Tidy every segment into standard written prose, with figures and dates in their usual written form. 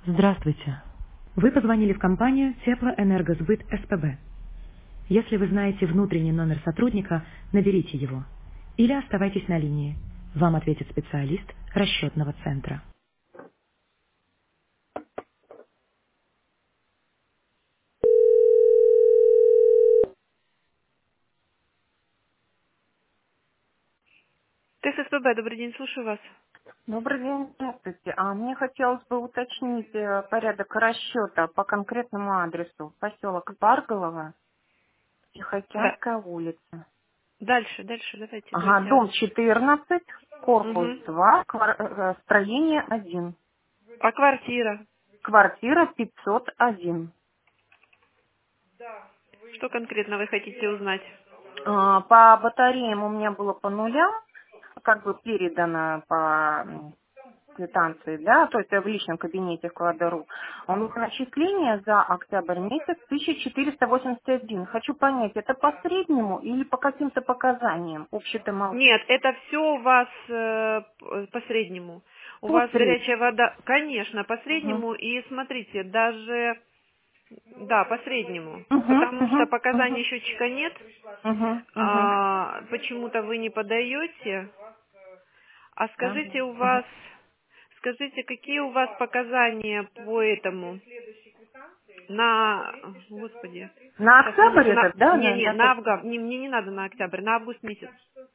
Здравствуйте. Вы позвонили в компанию Теплоэнергосбыт СПБ. Если вы знаете внутренний номер сотрудника, наберите его. Или оставайтесь на линии. Вам ответит специалист расчетного центра. ТССПБ, добрый день, слушаю вас. Добрый день, здравствуйте. Мне хотелось бы уточнить порядок расчета по конкретному адресу. Поселок Барголово, Да. Тихоокеанская улица. Дальше, давайте Дом адрес. 14, корпус Угу. 2, строение 1. А квартира? Квартира 501. Что конкретно вы хотите узнать? По батареям у меня было по нулям, как бы передано по квитанции, да, то есть в личном кабинете в Кладару. У меня начисление за октябрь месяц 1481. Хочу понять, это по среднему или по каким-то показаниям? Общий-то мало. Нет, это все у вас по среднему. У По вас среднему. горячая вода, конечно, по Угу. среднему. И смотрите, даже, да, по среднему. Угу, Потому что угу, показаний угу, счетчика нет. угу, угу. Почему-то вы не подаете. А Да. скажите, Мгм. скажите, какие у вас показания по этому? На, господи, На сейчас, октябрь минуту, этот, да, не, на на тот? август, мне не надо на октябрь, на август месяц.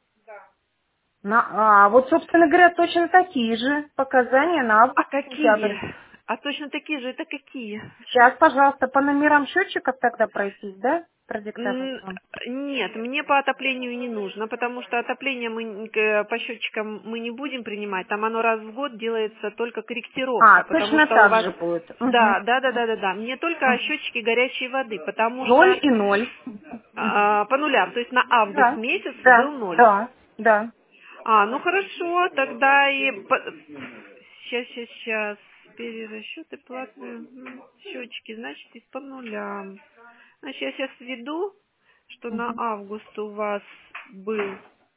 Вот, собственно говоря, точно такие же показания на А август-сентябрь. какие? А точно такие же, это какие? Сейчас, пожалуйста, по номерам счетчиков тогда пройтись, да? Продиктовать М, вам. Нет, мне по отоплению не нужно, потому что отопление по счетчикам мы не будем принимать. Там оно раз в год делается только корректировка, потому Точно что у так вас... же будет. Угу. Да. Мне только счетчики горячей воды, потому Ноль что и ноль. по нулям, то есть на август Да, месяц был да, ноль. да, да. Ну хорошо, тогда и... Сейчас. Перерасчеты платные. Счетчики, значит, и по нулям. Значит, я сейчас введу, что на Мгм. август у вас был.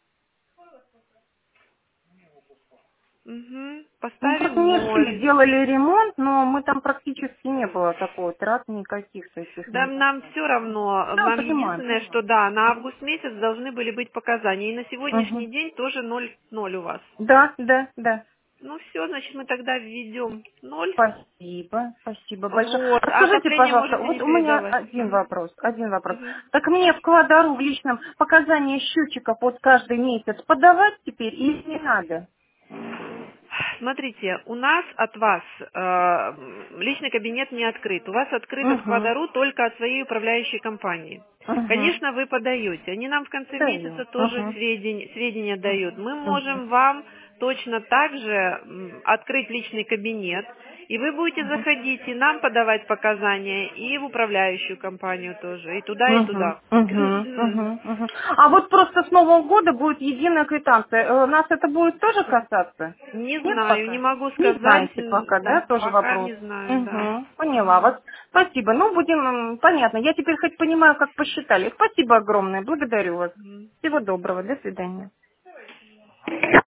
Ну, Поставим просто не все 0. делали ремонт, но мы там практически не было такой трат никаких таких. Да, нам все равно. Да, Нам понимаю, единственное, понимаю. что да, на август месяц должны были быть показания. И на Мгм. сегодняшний день тоже 0 у вас. Да, да, да. Ну все, значит, мы тогда введем 0. Спасибо, спасибо большое. Вот. А А скажите, отопление пожалуйста, можете вот не у меня передавать. один вопрос, один вопрос. Мгм. Так мне в Кладару в личном показания счетчиков вот каждый месяц подавать теперь или не надо? Смотрите, у нас от вас личный кабинет не открыт. У вас открыто в Угу, Квадару только от своей управляющей компании. угу. Конечно, вы подаете. Они нам в конце месяца Даю. тоже Угу, сведения дают. Мы угу, можем вам точно так же открыть личный кабинет, и вы будете угу. заходить и нам подавать показания, и в управляющую компанию тоже, и туда, и Угу, туда. угу, угу, угу. А вот просто с Нового года будет единая квитанция. Нас это будет тоже касаться? Не Нет знаю, не пока? могу Не сказать. знаете пока, да? Да, Тоже пока вопрос. не знаю, да. Угу, поняла Мгм. вас. Спасибо. Ну, будем, понятно. Я теперь хоть понимаю, как посчитали. Спасибо огромное. Благодарю вас. Мгм. Всего доброго. До свидания.